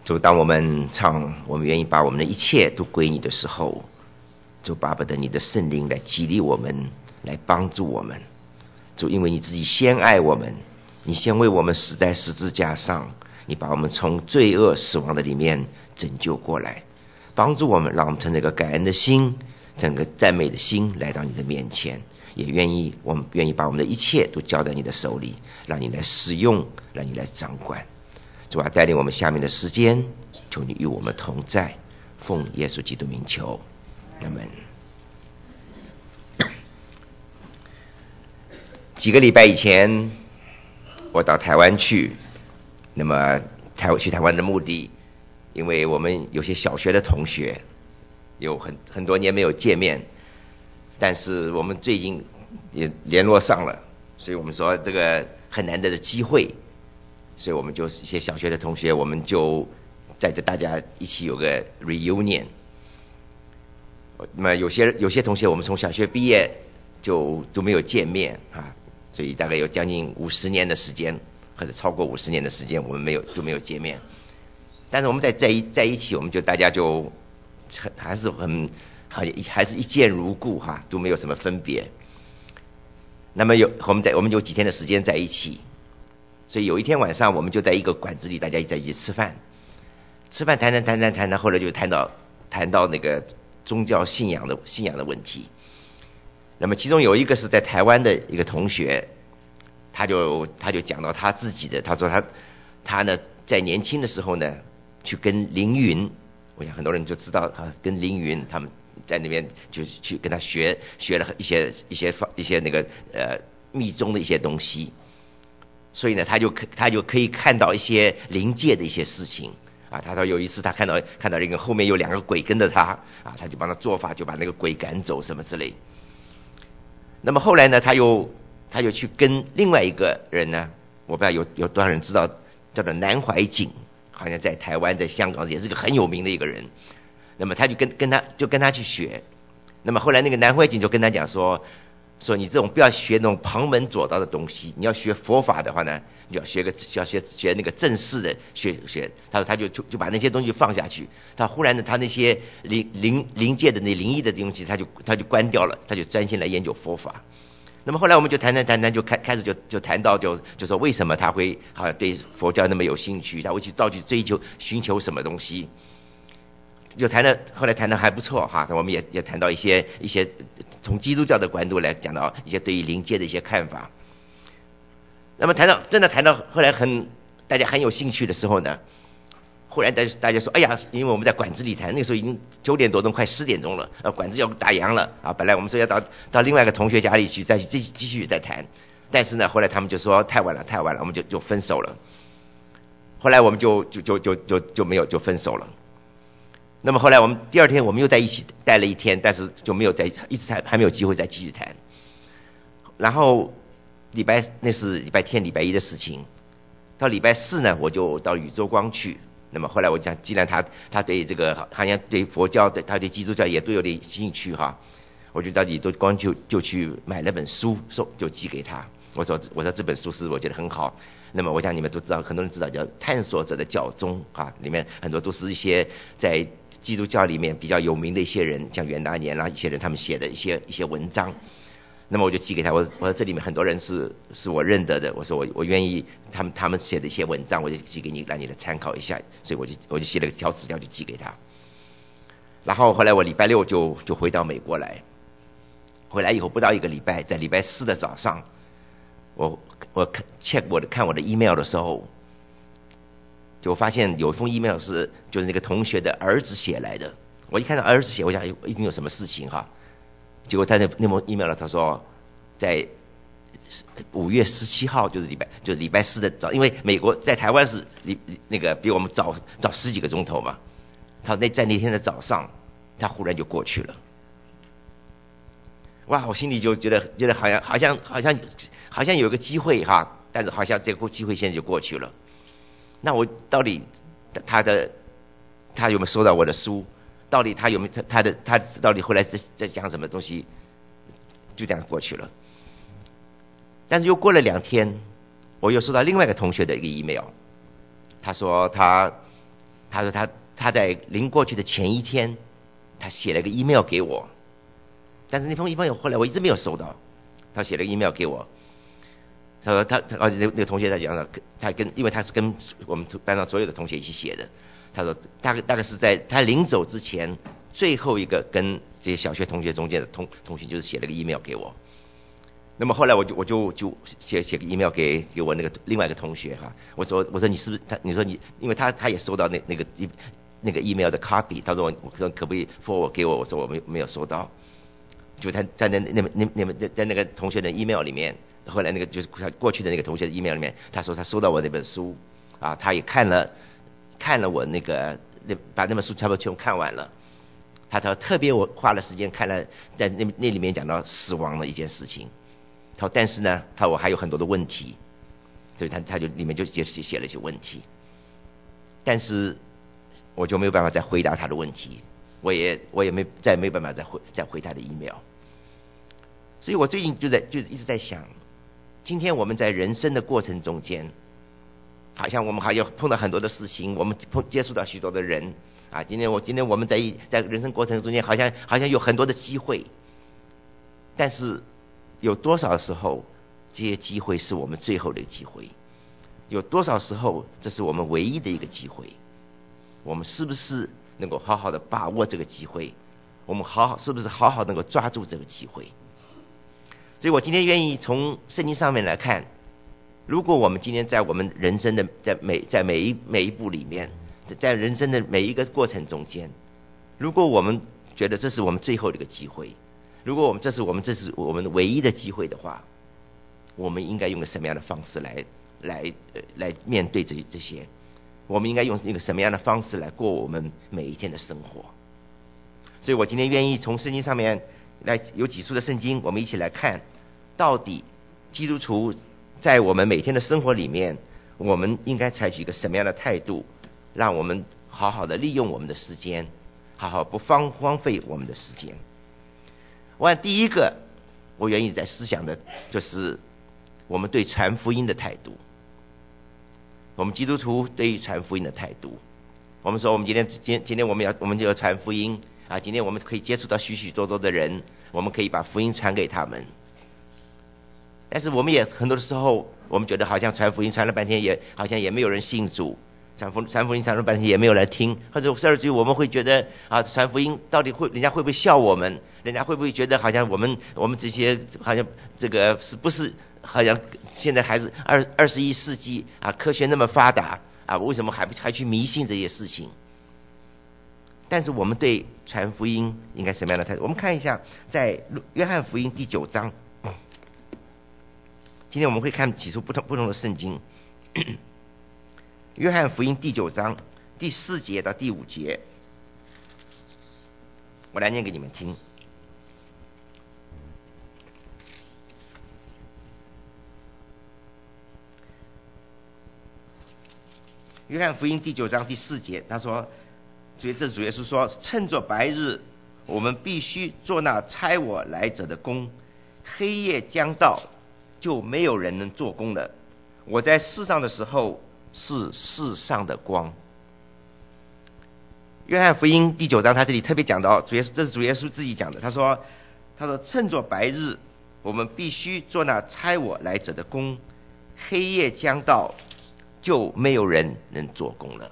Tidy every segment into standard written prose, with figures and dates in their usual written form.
主，当我们唱我们愿意把我们的一切都归你的时候，主，巴不得你的圣灵来激励我们，来帮助我们。主，因为你自己先爱我们，你先为我们死在十字架上，你把我们从罪恶死亡的里面拯救过来，帮助我们，让我们存着一个感恩的心，整个赞美的心来到你的面前，也我们愿意把我们的一切都交在你的手里，让你来使用，让你来掌管。主啊，带领我们下面的时间，求你与我们同在，奉耶稣基督名求，阿们。几个礼拜以前，我到台湾去，那么去台湾的目的，因为我们有些小学的同学有很多年没有见面，但是我们最近也联络上了，所以我们说这个很难得的机会，所以我们就一些小学的同学，我们就带着大家一起有个 reunion。那么有些同学我们从小学毕业就都没有见面啊，所以大概有将近50年的时间，或者超过50年的时间，我们都没有见面。但是我们在一起，我们就大家就还是一见如故哈，都没有什么分别。那么我们有几天的时间在一起，所以有一天晚上我们就在一个馆子里，大家在一起吃饭谈，后来就谈到那个宗教信仰的问题。那么其中有一个是在台湾的一个同学，他就讲到他自己的，他说他呢在年轻的时候呢去跟凌云，我想很多人就知道啊，跟凌云他们在那边就去跟他学了一些那个密宗的一些东西，所以呢他就可以看到一些灵界的一些事情啊。他说有一次他看到一个后面有2个鬼跟着他啊，他就帮他做法，就把那个鬼赶走什么之类。那么后来呢他又去跟另外一个人呢，我不知道有多少人知道，叫做南怀瑾，好像在台湾在香港也是个很有名的一个人。那么他就跟他去学。那么后来那个南怀瑾就跟他讲说你这种不要学那种旁门左道的东西，你要学佛法的话呢，你就要学那个正式的学。他说他就把那些东西放下去。他忽然呢，他那些灵界的那灵异的东西，他就关掉了，他就专心来研究佛法。那么后来我们就谈，就开始就谈到就说为什么他会对佛教那么有兴趣，他会去寻求什么东西。就后来谈的还不错哈，我们也谈到一些从基督教的角度来讲到一些对于灵界的一些看法。那么真的谈到后来大家很有兴趣的时候呢，忽然大家说，哎呀，因为我们在馆子里谈，那个时候已经9点多钟，快10点钟了，馆子要打烊了啊。本来我们说要到另外一个同学家里去继续再谈，但是呢，后来他们就说太晚了，我们就分手了。后来我们就没有就分手了。那么后来我们第2天我们又在一起待了1天，但是就没有一直还没有机会再继续谈。然后那是礼拜天礼拜一的事情，到礼拜4呢我就到宇宙光去。那么后来我讲，既然他对这个好像对佛教他对基督教也都有点兴趣哈，我就到宇宙光就去买了本书，就寄给他。我说这本书是我觉得很好。那么我想你们都知道，很多人知道叫探索者的教宗啊，里面很多都是一些在基督教里面比较有名的一些人，像袁大年啦，一些人他们写的一些文章。那么我就寄给他，我说这里面很多人是我认得的，我说我愿意他们写的一些文章，我就寄给你，让你来参考一下。所以我就写了个条纸条就寄给他。然后后来我礼拜6就回到美国来，回来以后不到1个礼拜，在礼拜4的早上，我看我的 email 的时候，就发现有一封 email 就是那个同学的儿子写来的。我一看到儿子写，我想一定有什么事情哈。结果他那封 email 他说在5月17号就是礼拜4的早，因为美国在台湾是那个比我们早10几个钟头嘛。他在那天的早上，他忽然就过去了。哇，我心里就觉得好像有个机会哈，但是好像这个机会现在就过去了。那我到底他有没有收到我的书？到底他有没有他到底后来在讲什么东西？就这样过去了。但是又过了2天，我又收到另外一个同学的一个 email， 他说他他说他在临过去的前一天，他写了个 email 给我，但是那封 email 后来我一直没有收到。他写了个 email 给我，他说那个同学在讲他因为他是跟我们班上所有的同学一起写的，他说大概是在他临走之前最后一个跟这些小学同学中间的同学就是写了个 email 给我。那么后来我就写个 email 给我那个另外一个同学哈，我说你是不是你说你，因为他也收到那个 email 的 copy， 他说我说可不可以 forward 给我，我说我没有收到。就他在那个同学的 email 里面，后来那个就是他过去的那个同学的 email 里面，他说他收到我那本书啊，他也看了我把那本书差不多全看完了。他说特别我花了时间看了，在那里面讲到死亡的一件事情。他说但是呢，我还有很多的问题，所以他就里面就写了一些问题，但是我就没有办法再回答他的问题，我也没办法再回他的 email。所以我最近就一直在想，今天我们在人生的过程中间，好像我们还要碰到很多的事情，我们接触到许多的人啊。今天我们在人生过程中间，好像有很多的机会，但是有多少时候这些机会是我们最后的机会？有多少时候这是我们唯一的一个机会？我们是不是能够好好的把握这个机会？我们是不是好好能够抓住这个机会？所以我今天愿意从圣经上面来看，如果我们今天在我们人生的在每一步里面，在人生的每一个过程中间，如果我们觉得这是我们最后的一个机会，如果这是我们唯一的机会的话，我们应该用个什么样的方式来面对这些？我们应该用一个什么样的方式来过我们每一天的生活？所以我今天愿意从圣经上面来，有几处的圣经，我们一起来看，到底基督徒在我们每天的生活里面，我们应该采取一个什么样的态度，让我们好好的利用我们的时间，好好不荒废我们的时间。第一个我愿意在思想的就是我们对传福音的态度，我们基督徒对于传福音的态度。我们说我们今天我们就要传福音啊，今天我们可以接触到许许多多的人，我们可以把福音传给他们。但是我们也很多的时候，我们觉得好像传福音传了半天好像也没有人信主，传福音传了半天也没有人听，或者甚至于我们会觉得啊，传福音到底人家会不会笑我们？人家会不会觉得好像我们这些好像这个是不是好像现在还是21世纪啊，科学那么发达啊，为什么还去迷信这些事情？但是我们对传福音应该什么样的态度？我们看一下在约翰福音第9章，今天我们会看几处不同的圣经。约翰福音第9章第4节到第5节，我来念给你们听。约翰福音第9章第4节，他说，主耶稣说，趁着白日，我们必须做那差我来者的工，黑夜将到，就没有人能做工了。我在世上的时候是世上的光。约翰福音第9章他这里特别讲到，这是主耶稣自己讲的，他说趁着白日，我们必须做那差我来者的工，黑夜将到，就没有人能做工了。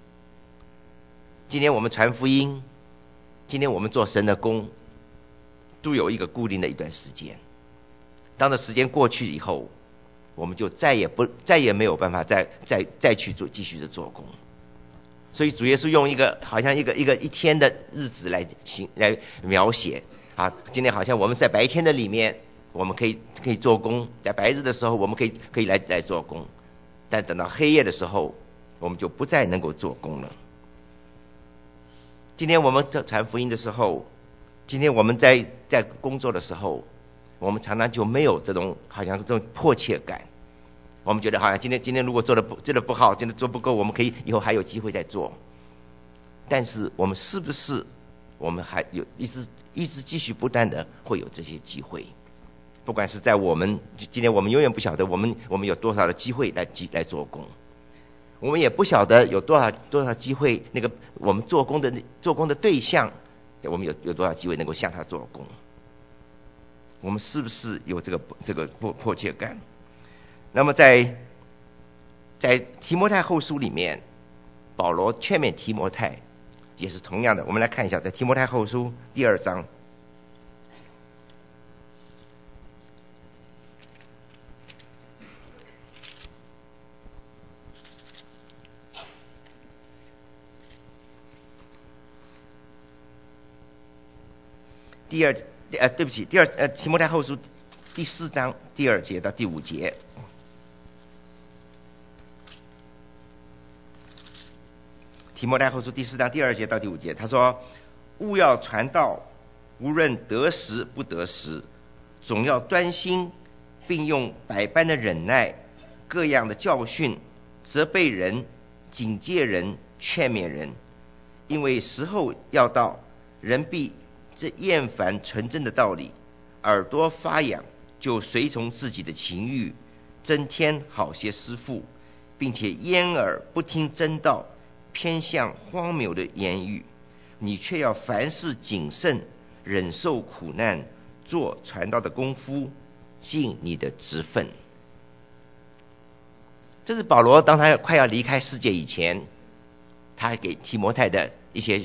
今天我们传福音，今天我们做神的工，都有一个固定的一段时间。当这时间过去以后，我们就再也没有办法再去继续的做工。所以主耶稣用一个好像一天的日子来描写啊，今天好像我们在白天的里面，我们可以做工，在白日的时候我们可以来做工，但等到黑夜的时候，我们就不再能够做工了。今天我们在传福音的时候，今天我们在工作的时候，我们常常就没有好像这种迫切感。我们觉得好像今天如果做的不好，今天做不够，我们可以以后还有机会再做。但是我们是不是我们还有一直继续不断的会有这些机会？不管是在今天我们永远不晓得我们有多少的机会来做工。 我们也不晓得有多少机会，那个我们做工的对象，我们有多少机会能够向他做工？我们是不是有这个迫切感？那么在提摩太后书里面，保罗劝勉提摩太也是同样的。我们来看一下，在提摩太后书第2章。提摩太后书第4章第2节到第5节。提摩太后书第4章第2节到第5节，他说：务要传道，无论得时不得时，总要专心，并用百般的忍耐，各样的教训，责备人，警戒人，劝勉人。因为时候要到，人必这厌烦纯正的道理，耳朵发痒，就随从自己的情欲，增添好些师傅，并且掩耳不听真道，偏向荒谬的言语。你却要凡事谨慎，忍受苦难，做传道的功夫，尽你的职分。这是保罗当他快要离开世界以前，他给提摩太的一些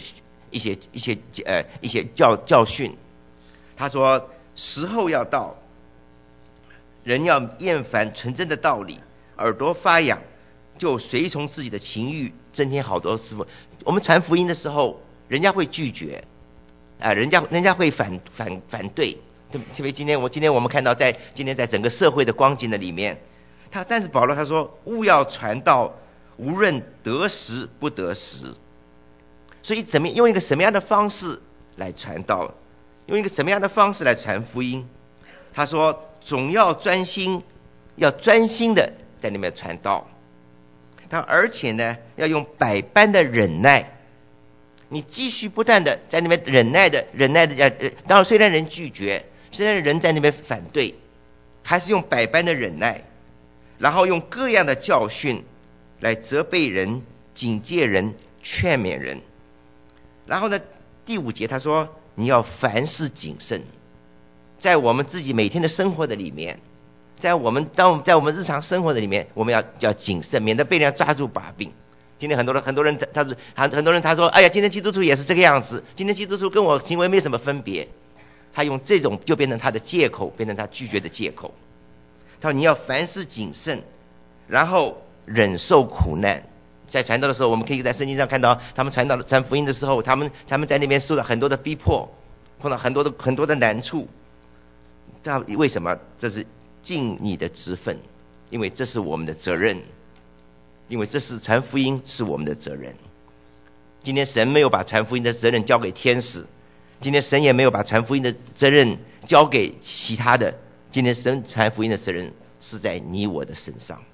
教训。他说：时候要到，人要厌烦纯真的道理，耳朵发痒，就随从自己的情欲，增添好多师傅。我们传福音的时候，人家会拒绝，人家会反对。特别今天我们看到今天在整个社会的光景的里面，但是保罗他说：务要传道，无论得时不得时。所以用一个什么样的方式来传道，用一个什么样的方式来传福音？他说总要专心，要专心的在那边传道。而且呢，要用百般的忍耐，你继续不断的在那边忍耐的，当然虽然人拒绝，虽然人在那边反对，还是用百般的忍耐，然后用各样的教训来责备人，警戒人，劝勉人。然后呢，第5节他说你要凡事谨慎。在我们自己每天的生活的里面，在我们日常生活的里面，我们要谨慎，免得被人家抓住把柄。今天很多人他说，哎呀，今天基督徒也是这个样子，今天基督徒跟我行为没什么分别。他用这种就变成他的借口，变成他拒绝的借口。他说你要凡事谨慎，然后忍受苦难。在传道的时候，我们可以在圣经上看到，他们传福音的时候，他们在那边受到很多的逼迫，碰到很多的难处。为什么？这是尽你的职分，因为这是我们的责任，因为这是传福音是我们的责任。今天神没有把传福音的责任交给天使，今天神也没有把传福音的责任交给其他的，今天神传福音的责任是在你我的身上。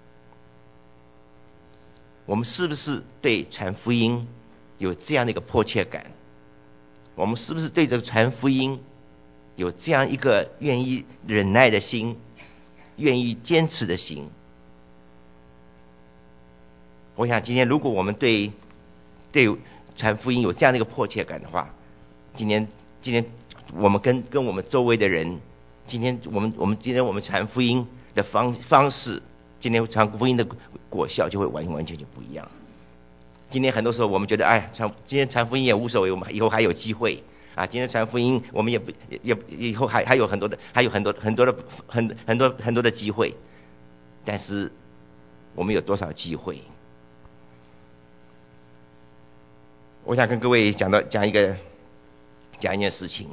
我们是不是对传福音有这样的一个迫切感？我们是不是对这个传福音有这样一个愿意忍耐的心，愿意坚持的心？我想今天如果我们对传福音有这样的一个迫切感的话，今天我们跟我们周围的人，今天我们传福音的方式，今天传福音的果效就会完全就不一样。今天很多时候我们觉得，今天传福音也无所谓，我们以后还有机会啊！今天传福音，我们也以后还有很多的机会，但是我们有多少机会？我想跟各位讲一件事情。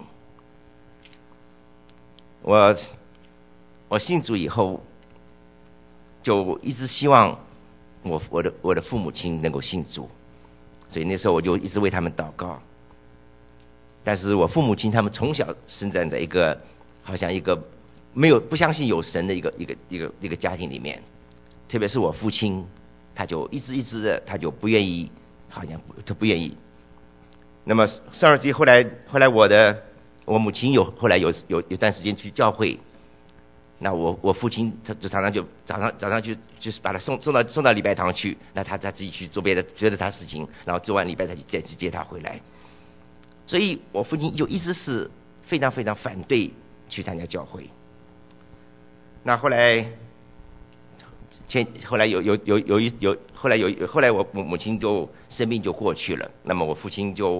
我信主以后，就一直希望我的父母亲能够信主，所以那时候我就一直为他们祷告。但是我父母亲他们从小生长在一个好像一个不相信有神的一个家庭里面，特别是我父亲，他就一直的他就不愿意，他不愿意。那么上世纪后来我母亲后来有一段时间去教会， 那我父亲他就常常就早上就是把他送到礼拜堂去，那他自己去做别的他事情，然后做完礼拜他就再去接他回来。所以我父亲就一直是非常非常反对去参加教会。那后来我母亲就生病就过去了，那么我父亲就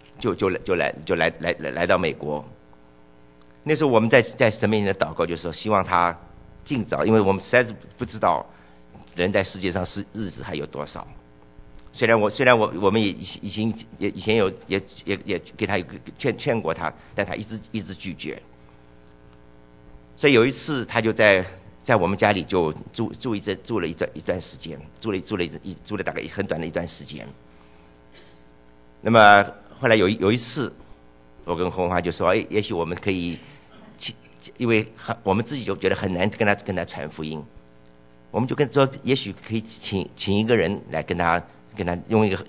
来到美国。那时候我们在神面前的祷告，就是说希望他尽早，因为我们实在是不知道人在世界上日子还有多少。虽然我们也以前也给他劝过他，但他一直拒绝。所以有一次他就在我们家里就住了一段时间，住了大概很短的一段时间。那么后来有一次，我跟红花就说，也许我们可以，因为我们自己就觉得很难跟他传福音，我们就跟说，也许可以请一个人来跟他用一个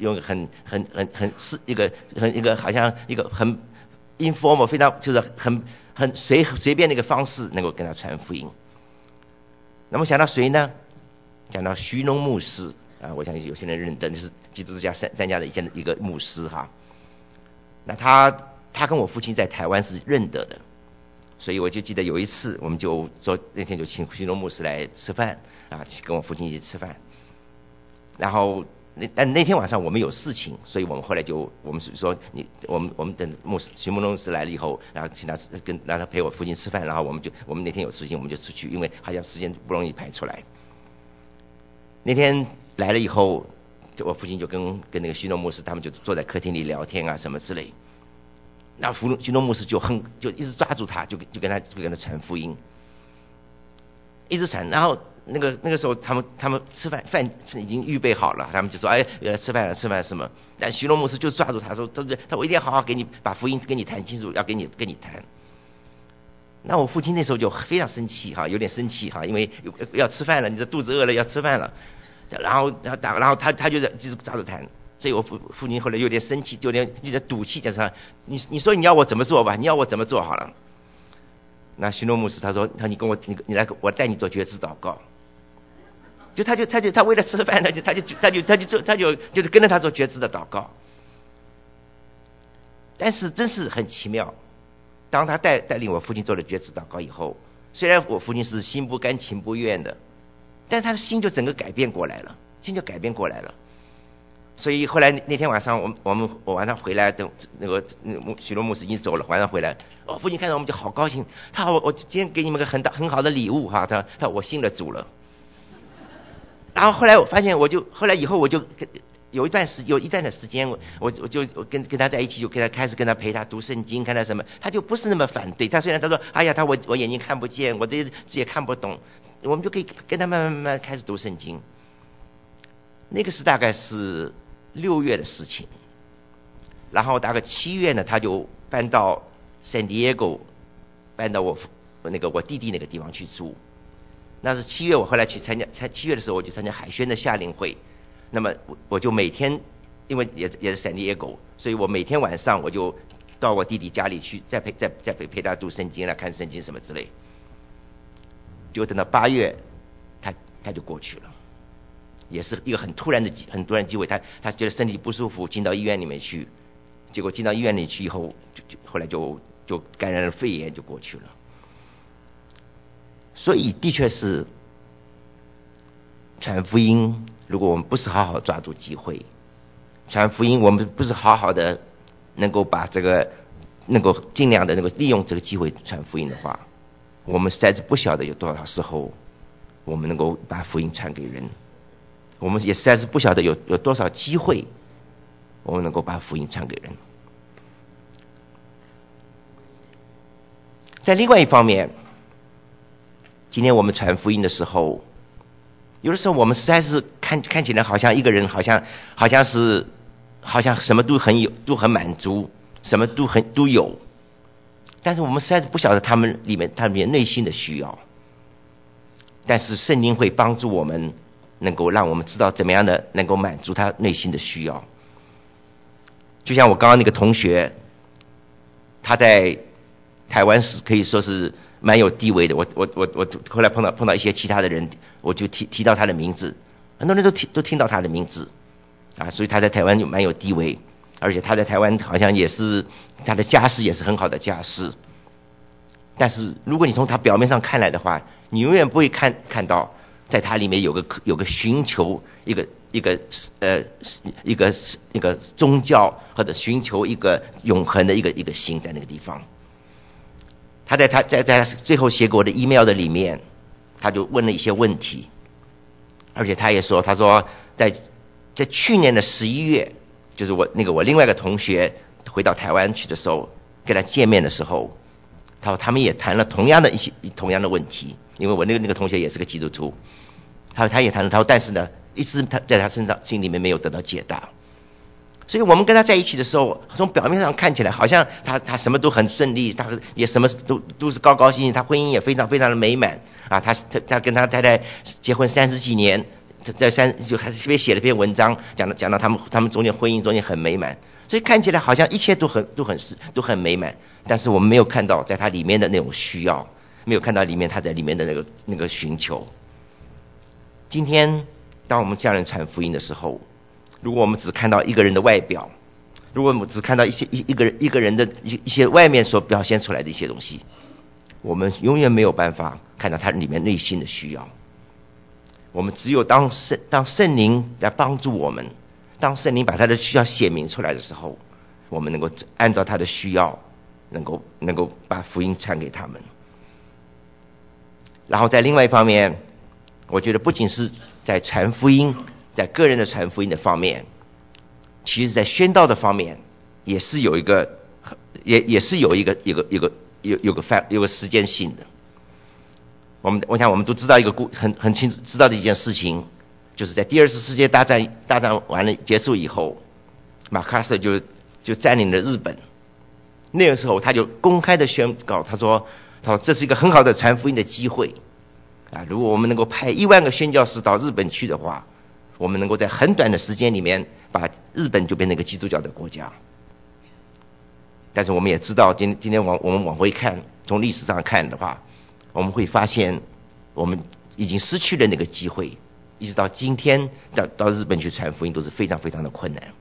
好像一个很 informal 非常就是很随便的一个方式能够跟他传福音。那么想到谁呢？讲到徐农牧师啊，我相信有些人认得，就是基督教三家的以前的一个牧师哈。那他跟我父亲在台湾是认得的，所以我就记得有一次，我们就说那天就请徐农牧师来吃饭啊，跟我父亲一起吃饭。然后那天晚上我们有事情，所以我们后来我们说我们等徐牧师来了以后，然后请他让他陪我父亲吃饭，然后我们那天有事情我们就出去，因为好像时间不容易排出来。那天来了以后，我父亲就跟那个徐农牧师他们就坐在客厅里聊天啊什么之类。那徐农牧师就一直抓住他，就跟他传福音，一直传。然后那个时候他们吃饭已经预备好了，他们就说吃饭了什么。但徐农牧师就抓住他说，他我一定要好好给你把福音跟你谈清楚，要跟你谈。那我父亲那时候就非常生气哈，有点生气哈，因为要吃饭了，你这肚子饿了要吃饭了。然后他就是一直抓住谈，所以我父亲后来有点生气，有点赌气，就是说你说你要我怎么做吧，你要我怎么做好了。那徐诺牧师他说你来我带你做觉知祷告。他为了吃饭，他就跟着他做觉知的祷告。但是真是很奇妙，当他带领我父亲做了觉知祷告以后，虽然我父亲是心不甘情不愿的，但他的心就整个改变过来了，所以后来那天晚上我晚上回来，等那个许诺牧师已经走了，晚上回来，我父亲看到我们就好高兴，他说我今天给你们个很好的礼物哈，他我信了主了。然后后来我发现，后来以后我就有一段的时间，我就跟他在一起，就开始跟他陪他读圣经，看他什么，他就不是那么反对。他虽然他说，哎呀，我眼睛看不见，我这也看不懂，我们就可以跟他慢慢开始读圣经。那个是大概是6月的事情，然后大概7月呢，他就搬到 San Diego， 搬到我弟弟那个地方去住。那是7月，我后来去参加，7月的时候我就参加海宣的夏令会。那么我就每天，因为也是San Diego，所以我每天晚上我就到我弟弟家里去，再陪他读圣经啦，看圣经什么之类。就等到8月，他就过去了，也是一个很突然的机会。他觉得身体不舒服，进到医院里面去，结果进到医院里去以后，后来就感染了肺炎，就过去了。所以的确是传福音，如果我们不是好好抓住机会，传福音我们不是好好的能够尽量的能够利用这个机会传福音的话，我们实在是不晓得有多少时候我们能够把福音传给人，我们也实在是不晓得有多少机会我们能够把福音传给人。在另外一方面，今天我们传福音的时候，有的时候我们实在是看起来好像一个人好像什么都很满足，什么都有，但是我们实在是不晓得他们里面内心的需要。但是圣经会帮助我们，能够让我们知道怎么样的能够满足他内心的需要。就像我刚刚那个同学，他在台湾是可以说是蛮有地位的。我后来碰到一些其他的人，我就提到他的名字，很多人都听到他的名字啊，所以他在台湾就蛮有地位，而且他在台湾好像也是他的家世也是很好的家世。但是如果你从他表面上看来的话，你永远不会看到在他里面有个寻求一个宗教或者寻求一个永恒的一个心在那个地方。他在最后写给我的 email 的里面，他就问了一些问题，而且他也说，他说在去年的11月，就是我另外一个同学回到台湾去的时候，跟他见面的时候，他们也谈了同样的问题，因为我那个同学也是个基督徒，他也谈了，他说但是呢，一直他在他心里面没有得到解答。所以我们跟他在一起的时候，从表面上看起来好像他什么都很顺利，他也什么都是高高兴兴，他婚姻也非常非常的美满啊。他跟他太太结婚30几年，就还特别写了篇文章，讲到他们中间婚姻中间很美满，所以看起来好像一切都很美满，但是我们没有看到在他里面的那种需要，没有看到他在里面的那个寻求。今天当我们向人传福音的时候，如果我们只看到一个人的外表，如果我们只看到一个人的一些外面所表现出来的一些东西，我们永远没有办法看到他里面内心的需要。我们只有当圣灵来帮助我们，当圣灵把他的需要写明出来的时候，我们能够按照他的需要，能够把福音传给他们。然后在另外一方面，我觉得不仅是在传福音，在个人的传福音的方面，其实在宣道的方面也是有一个时间性的。我想我们都知道很清楚知道的一件事情，就是在第二次世界大战完了结束以后，马卡瑟就占领了日本。那个时候他就公开的宣告，他说这是一个很好的传福音的机会啊！如果我们能够派1万个宣教士到日本去的话，我们能够在很短的时间里面把日本就变成一个基督教的国家。但是我们也知道，今天我们往回看，从历史上看的话，我们会发现我们已经失去了那个机会，一直到今天到日本去传福音都是非常非常的困难。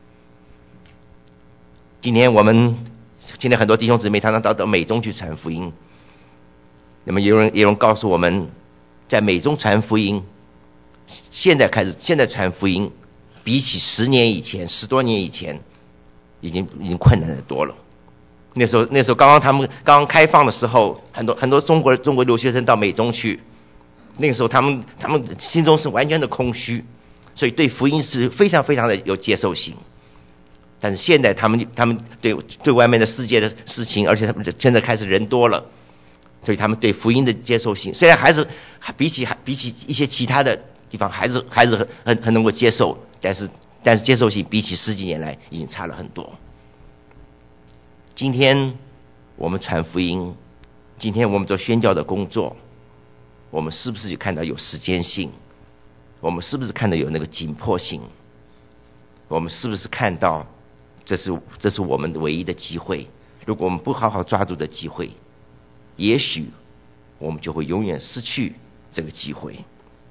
今天很多弟兄姊妹常常到美中去传福音，那么有人告诉我们，在美中传福音，现在传福音，比起10多年以前，已经困难得多了。那时候他们刚刚开放的时候，很多中国留学生到美中去，那个时候他们心中是完全的空虚，所以对福音是非常非常的有接受性。但是现在他们对外面的世界的事情，而且他们现在开始人多了，所以他们对福音的接受性虽然还是比起一些其他的地方还是很能够接受，但是接受性比起10几年来已经差了很多。今天我们传福音，今天我们做宣教的工作，我们是不是看到有时间性？我们是不是看到有那个紧迫性？我们是不是看到这是我们唯一的机会？如果我们不好好抓住的机会，也许我们就会永远失去这个机会。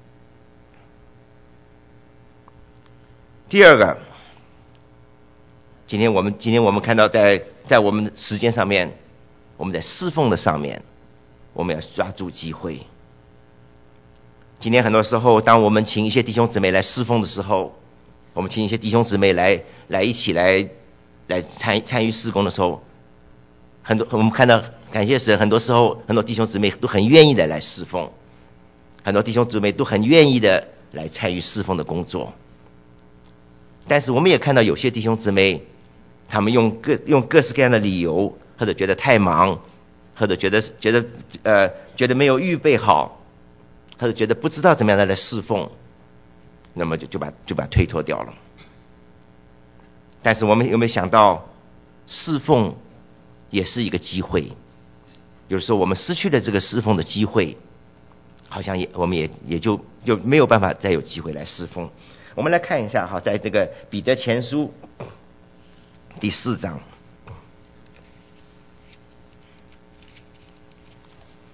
第二个，今天我们看到在我们的时间上面，我们在侍奉的上面，我们要抓住机会。今天很多时候，当我们请一些弟兄姊妹来侍奉的时候，我们请一些弟兄姊妹来一起来参与事工的时候，我们看到感谢神，很多时候很多弟兄姊妹都很愿意的来侍奉，很多弟兄姊妹都很愿意的来参与侍奉的工作。但是我们也看到有些弟兄姊妹，他们用各式各样的理由，或者觉得太忙，或者觉得没有预备好，或者觉得不知道怎么样来侍奉，那么就把推脱掉了。但是我们有没有想到，侍奉也是一个机会？有时候我们失去了这个侍奉的机会，好像我们也就没有办法再有机会来侍奉。我们来看一下哈，在这个彼得前书第4章，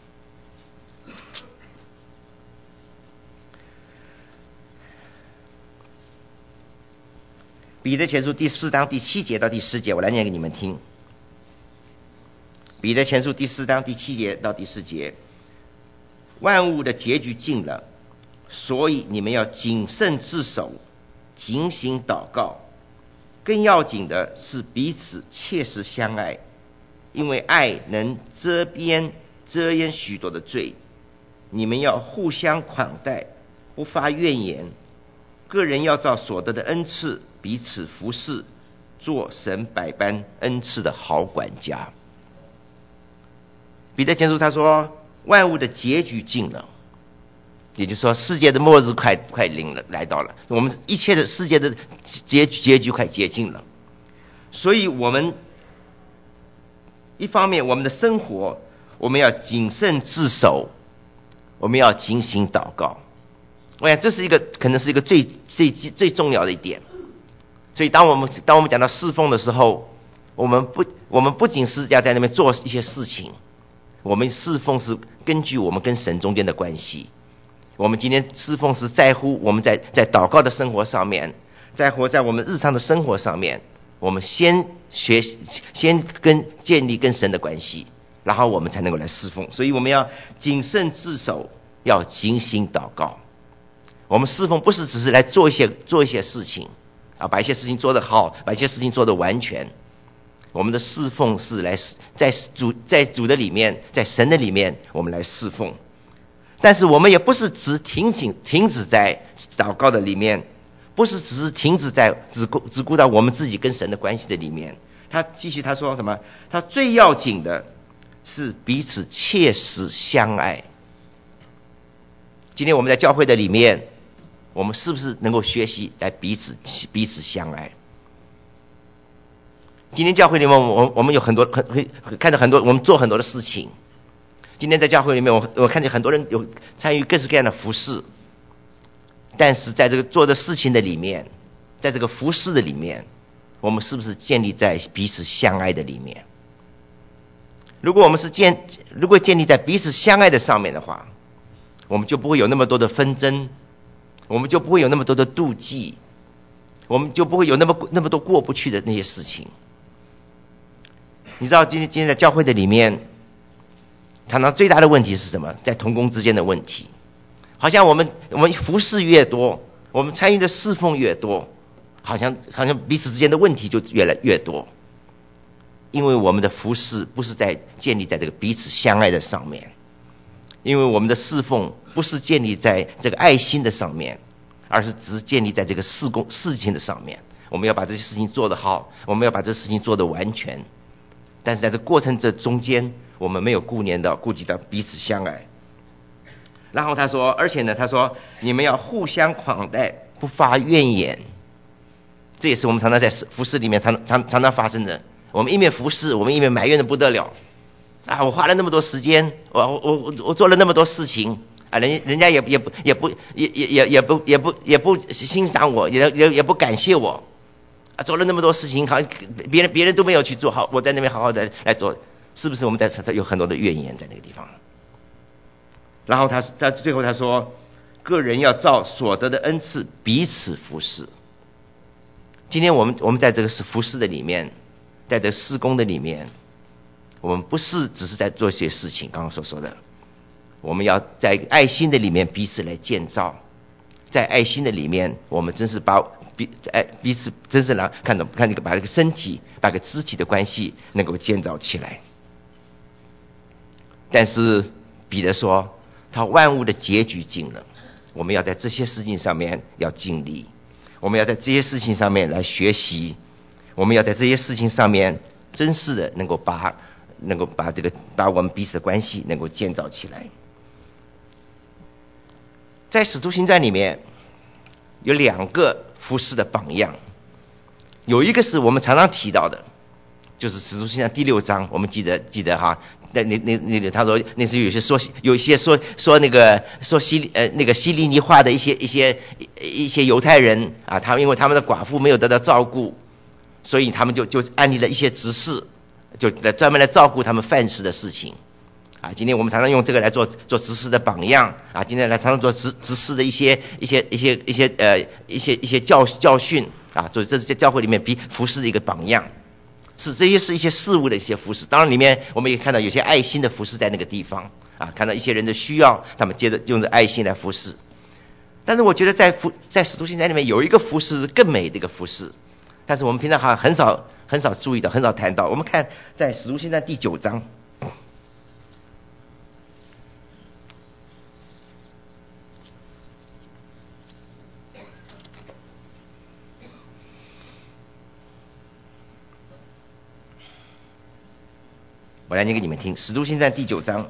彼得前书第4章第7节到第10节，我来念给你们听。彼得前书第4章第7节到第10节，万物的结局近了，所以你们要谨慎自守，警醒祷告。更要紧的是彼此切实相爱，因为爱能遮掩许多的罪。你们要互相款待，不发怨言。个人要照所得的恩赐彼此服侍，做神百般恩赐的好管家。彼得前书他说，万物的结局近了，也就是说世界的末日快来到了，我们一切的世界的结局快接近了。所以我们一方面我们的生活我们要谨慎自守，我们要警醒祷告。我想这是可能是一个最重要的一点。所以当我们讲到侍奉的时候，我们不仅是要在那边做一些事情，我们侍奉是根据我们跟神中间的关系。我们今天侍奉是在乎我们在祷告的生活上面，在我们日常的生活上面，我们先建立跟神的关系，然后我们才能够来侍奉。所以我们要谨慎自守，要警醒祷告。我们侍奉不是只是来做一些事情啊，把一些事情做得好，把一些事情做得完全。我们的侍奉是来在主的里面，在神的里面，我们来侍奉。但是我们也不是只停止在祷告的里面，不是只是停止在只顾到我们自己跟神的关系的里面。他说什么？他最要紧的是彼此切实相爱。今天我们在教会的里面，我们是不是能够学习来彼此相爱？今天教会里面我们有看到很多我们做很多的事情。今天在教会里面我看见很多人有参与各式各样的服事，但是在这个做的事情的里面，在这个服事的里面，我们是不是建立在彼此相爱的里面？如果建立在彼此相爱的上面的话，我们就不会有那么多的纷争，我们就不会有那么多的妒忌，我们就不会有那么多过不去的那些事情。你知道今天在教会的里面，常常最大的问题是什么？在同工之间的问题。好像我们服事越多，我们参与的侍奉越多，好像彼此之间的问题就越来越多。因为我们的服事不是建立在这个彼此相爱的上面，因为我们的侍奉不是建立在这个爱心的上面，而是只建立在这个事情的上面。我们要把这些事情做得好，我们要把这事情做得完全。但是在这过程这中间，我们没有顾及到彼此相爱。然后他说，而且呢，他说你们要互相款待，不发怨言。这也是我们常常在服事里面常常发生的。我们一面服事，我们一面埋怨的不得了啊！我花了那么多时间，我做了那么多事情啊，人家也不欣赏我，也不感谢我啊！做了那么多事情，好像别人都没有去做好，我在那边好好的来做，是不是我们有很多的怨言在那个地方？然后他最后他说，个人要照所得的恩赐彼此服侍。今天我们在这个服侍的里面，在这个事工的里面，我们不是只是在做一些事情，刚刚所说的，我们要在爱心的里面彼此来建造，在爱心的里面，我们真是把彼此真是来看把这个身体，把这个肢体的关系能够建造起来。但是彼得说，他万物的结局近了，我们要在这些事情上面要尽力，我们要在这些事情上面来学习，我们要在这些事情上面真实的能够把我们彼此的关系能够建造起来。在使徒行传里面有2个服事的榜样，有一个是我们常常提到的，就是使徒行传第6章，我们记得哈，那他说那是有一些说那个希利尼话的一些犹太人啊，他们因为他们的寡妇没有得到照顾，所以他们就安立了一些执事，就专门来照顾他们饭食的事情啊。今天我们常常用这个来做执事的榜样啊，今天来常常做执事的一些教训啊，所以这是在教会里面服侍的一个榜样。这些是一些事物的一些服侍，当然里面我们也看到有些爱心的服侍在那个地方啊，看到一些人的需要，他们接着用着爱心来服侍。但是我觉得在使徒行传里面有一个服侍是更美的一个服侍，但是我们平常好像很少注意到，很少谈到。我们看在使徒行传第9章。我来念给你们听，《使徒行传》第9章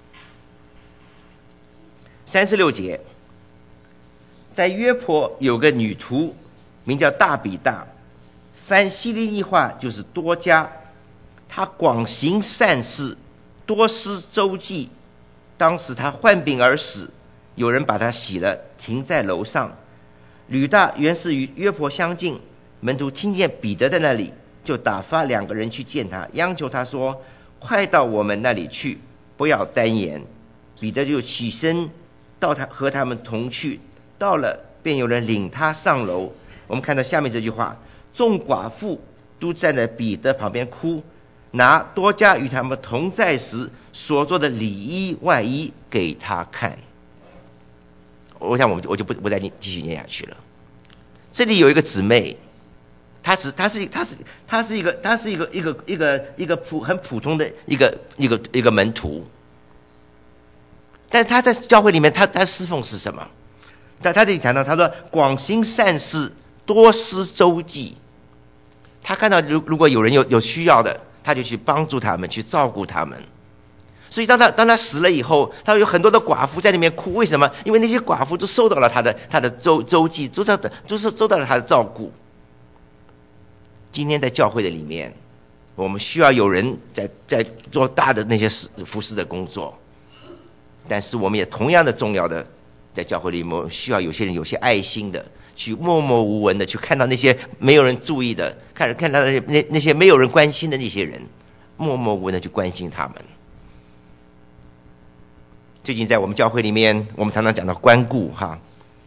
36节，在约坡有个女徒，名叫大比大，翻希利尼话就是多加。她广行善事，多施周济。当时她患病而死，有人把她洗了，停在楼上。吕大原是与约坡相近，门徒听见彼得在那里，就打发2个人去见他，央求他说：快到我们那里去，不要单言。彼得就起身和他们同去，到了便有人领他上楼。我们看到下面这句话，众寡妇都站在彼得旁边哭，拿多加与他们同在时所做的里衣外衣给他看。我想我就不再继续念下去了。这里有一个姊妹，她是一个很普通的一个门徒，但是她在教会里面，她侍奉是什么？在她这里谈到，她说广行善事，多施周济。她看到如果有人有需要的，她就去帮助他们，去照顾他们。所以当他死了以后，他有很多的寡妇在里面哭，为什么？因为那些寡妇都受到了他的周济，都受到了他的照顾。今天在教会的里面，我们需要有人在做大的那些服侍的工作，但是我们也同样的重要的，在教会里面需要有些人有些爱心的，去默默无闻的去看到那些没有人注意的，看到那些没有人关心的那些人，默默无闻的去关心他们。最近在我们教会里面，我们常常讲到关顾哈，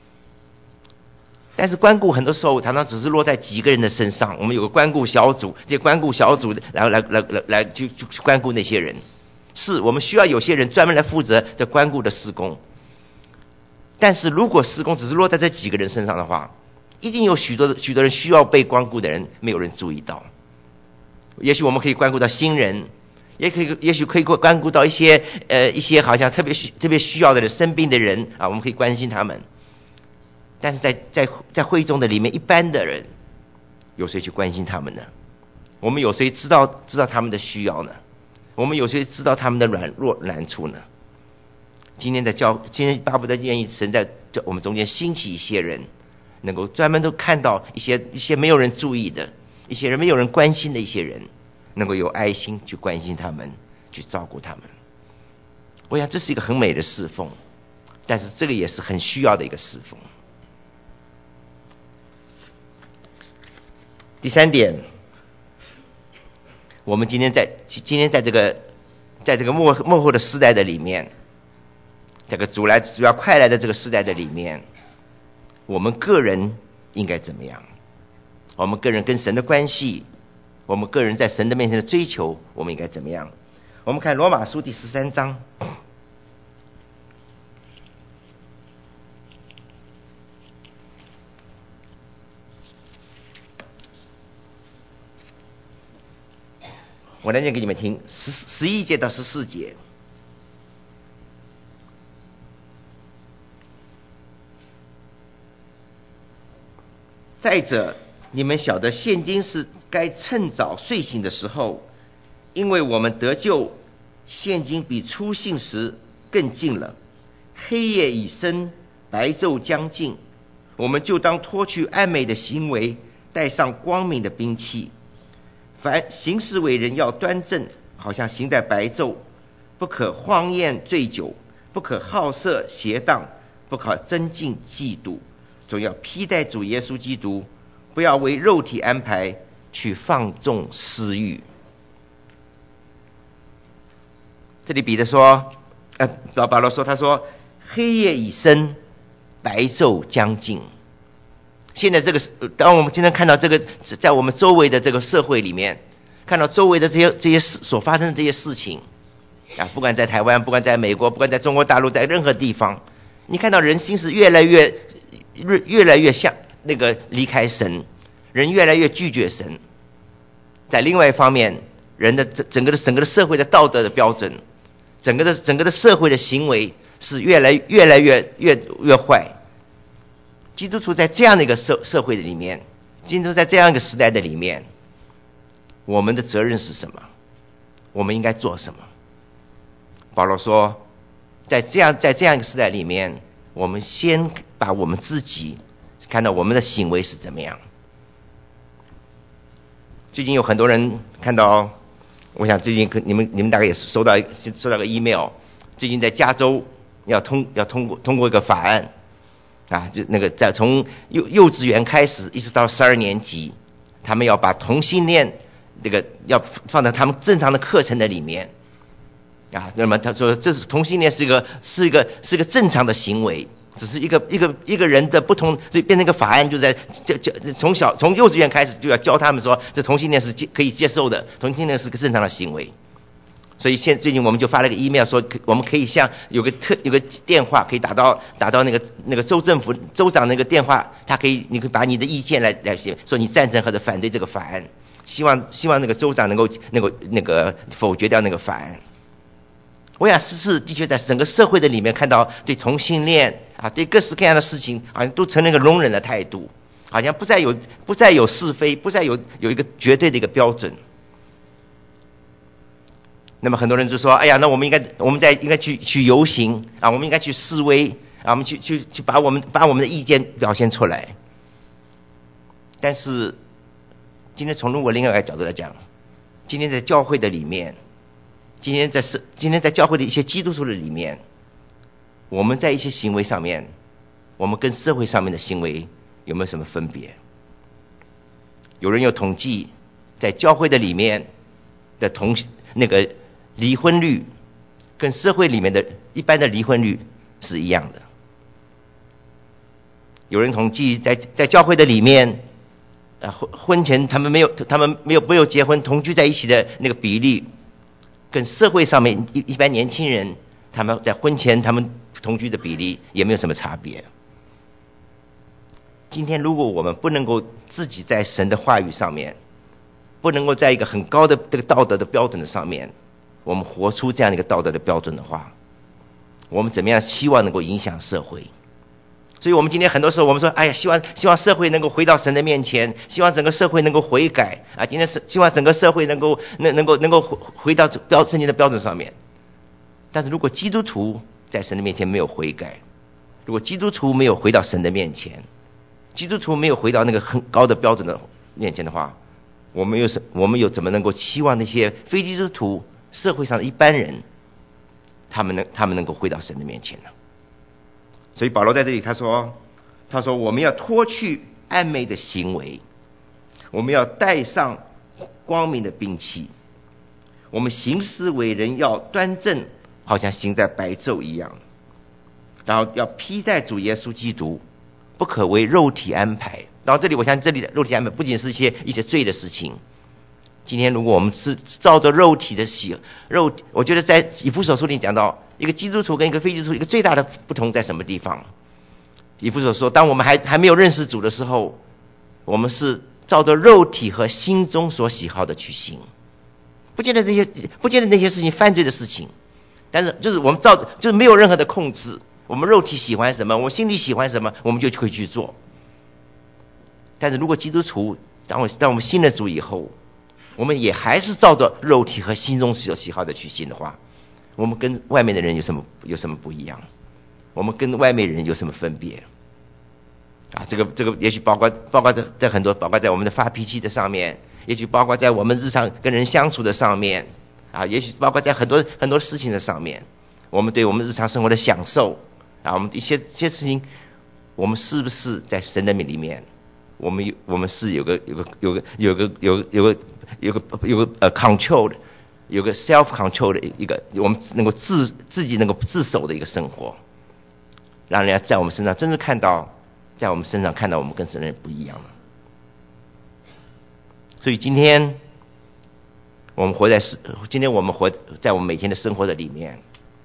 但是关顾很多时候常常只是落在几个人的身上。我们有个关顾小组，这些关顾小组然后来去关顾那些人，是我们需要有些人专门来负责这关顾的事工。但是如果事工只是落在这几个人身上的话，一定有许多人需要被关顾的人，没有人注意到。也许我们可以关顾到新人，也许可以关顾到一些好像特别需要的人，生病的人啊，我们可以关心他们。但是在会中的里面，一般的人有谁去关心他们呢？我们有谁知道他们的需要呢？我们有谁知道他们的难处呢？今天巴不得愿意神在我们中间兴起一些人，能够专门都看到一些没有人注意的，一些人没有人关心的一些人，能够有爱心去关心他们，去照顾他们。我想这是一个很美的侍奉，但是这个也是很需要的一个侍奉。第3点，我们今天在这个末后的时代的里面，这个主要快来的这个时代的里面，我们个人应该怎么样？我们个人跟神的关系，我们个人在神的面前的追求，我们应该怎么样？我们看罗马书第13章。我来念给你们听，11节到14节。再者，你们晓得现今是该趁早睡醒的时候，因为我们得救，现今比初信时更近了。黑夜已深，白昼将近，我们就当脱去暗昧的行为，带上光明的兵器。凡行事为人要端正，好像行在白昼，不可荒宴醉酒，不可好色邪荡，不可争竞嫉妒，总要披戴主耶稣基督，不要为肉体安排去放纵私欲。这里彼得说，保罗说，他说黑夜已深，白昼将近。 现在当我们今天看到这个在我们周围的这个社会里面，看到周围的这些所发生的这些事情啊，不管在台湾，不管在美国，不管在中国大陆，在任何地方，你看到人心是越来越像那个离开神，人越来越拒绝神。在另外一方面，人的整个的社会的道德的标准，整个的社会的行为是越来越坏。基督徒在这样的一个社会的里面，基督徒在这样一个时代的里面，我们的责任是什么？我们应该做什么？保罗说，在这样一个时代里面，我们先把我们自己看到我们的行为是怎么样。最近有很多人看到，我想最近你们大概也收到个 email， 最近在加州要通过一个法案啊，就那个从幼稚园开始一直到12年级，他们要把同性恋这个要放在他们正常的课程的里面啊。那么他说，这是同性恋是一个正常的行为，只是一个人的不同，所以变成一个法案，就在从幼稚园开始就要教他们说，这同性恋是可以接受的，同性恋是个正常的行为。所以最近我们就发了个 email 说，我们可以有个电话可以打到那个州政府州长那个电话，你可以把你的意见来写，说你赞成或者反对这个法案，希望那个州长能够否决掉那个法案。我想是的确在整个社会的里面看到，对同性恋啊，对各式各样的事情，好像都成了一个容忍的态度，好像不再有是非，不再有一个绝对的一个标准。那么很多人就说，哎呀，那我们应该去游行啊，我们应该去示威啊，我们去把我们的意见表现出来。但是今天从另外一个角度来讲，今天在教会的里面，今天在教会的一些基督徒的里面，我们在一些行为上面，我们跟社会上面的行为有没有什么分别？有人有统计，在教会的里面的离婚率跟社会里面的一般的离婚率是一样的。有人统计在教会的里面婚前他们没有结婚同居在一起的那个比例，跟社会上面一般年轻人他们在婚前他们同居的比例也没有什么差别。今天如果我们不能够自己在神的话语上面，不能够在一个很高的这个道德的标准的上面，我们活出这样的一个道德的标准的话，我们怎么样希望能够影响社会？所以我们今天很多时候我们说，哎呀，希望社会能够回到神的面前，希望整个社会能够悔改啊！今天希望整个社会能够回到圣经的标准上面。但是如果基督徒在神的面前没有悔改，如果基督徒没有回到神的面前，基督徒没有回到那个很高的标准的面前的话，我们又怎么能够期望那些非基督徒社会上的一般人，他们能够回到神的面前呢？所以保罗在这里他说我们要脱去暧昧的行为，我们要带上光明的兵器，我们行事为人要端正，好像行在白昼一样，然后要披戴主耶稣基督，不可为肉体安排。然后这里我想这里的肉体安排不仅是一些罪的事情。今天如果我们是照着肉体的我觉得在以弗所书里讲到，一个基督徒跟一个非基督徒一个最大的不同在什么地方？以弗所说，当我们还没有认识主的时候，我们是照着肉体和心中所喜好的去行，不见得那些事情犯罪的事情，但是就是我们就是没有任何的控制，我们肉体喜欢什么，我们心里喜欢什么，我们就会去做。但是如果基督徒当我们信了主以后，我们也还是照着肉体和心中所喜好的去行的话，我们跟外面的人有什么不一样？我们跟外面人有什么分别？啊，这个也许包括在很多，包括在我们的发脾气的上面，也许包括在我们日常跟人相处的上面，啊，也许包括在很多事情的上面，我们对我们日常生活的享受，啊，我们一些事情，我们是不是在神的里面？我们是有个 control 的，有个 self control 的一个，我们能够自己能够自守的一个生活，让人家在我们身上真正看到在我们身上看到我们跟神人不一样了。所以今天我们活在在我们每天的生活的里面，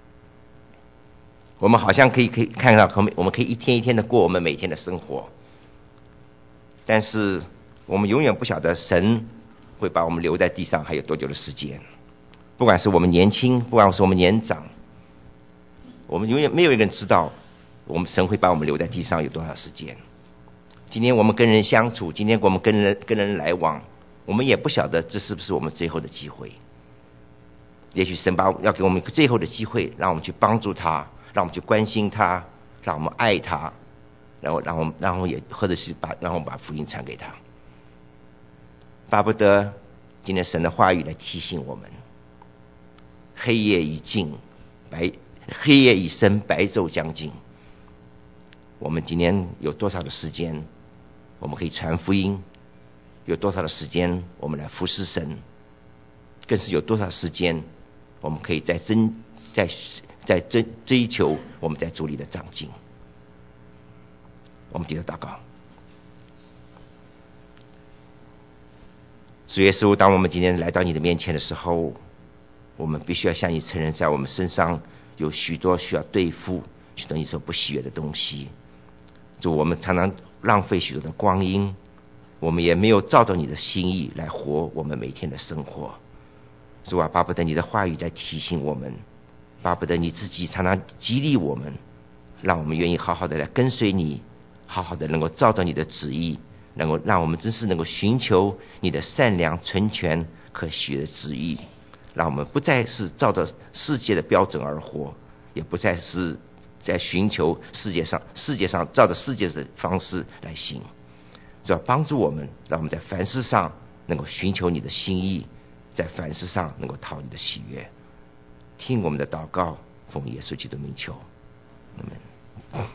我们好像可以看到，我们可以一天一天的过我们每天的生活，但是我们永远不晓得神会把我们留在地上还有多久的时间。不管是我们年轻，不管是我们年长，我们永远没有一个人知道神会把我们留在地上有多少时间。今天我们跟人相处，今天我们跟人来往，我们也不晓得这是不是我们最后的机会。也许神要给我们最后的机会，让我们去帮助他，让我们去关心他，让我们爱他，然后也或者是让我们把福音传给他。巴不得今天神的话语来提醒我们，黑夜已尽，黑夜已深，白昼将近。我们今年有多少的时间我们可以传福音，有多少的时间我们来服侍神，更是有多少时间我们可以在追求我们在主里的长进。我们低头祷告。主耶稣，当我们今天来到你的面前的时候，我们必须要向你承认，在我们身上有许多需要对付，许多你所不喜悦的东西。主，我们常常浪费许多的光阴，我们也没有照着你的心意来活我们每天的生活。主啊，巴不得你的话语来提醒我们，巴不得你自己常常激励我们，让我们愿意好好的来跟随你，好好的能够照着你的旨意，能够让我们真是能够寻求你的善良、纯全、可喜的旨意，让我们不再是照着世界的标准而活，也不再是在寻求世界上照着世界的方式来行。主要帮助我们，让我们在凡事上能够寻求你的心意，在凡事上能够讨你的喜悦。听我们的祷告，奉耶稣基督名求，阿们。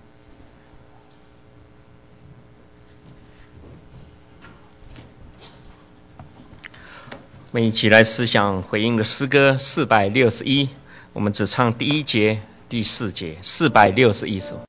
我们一起来思想回应的诗歌461，我们只唱第1节、第4节，461首。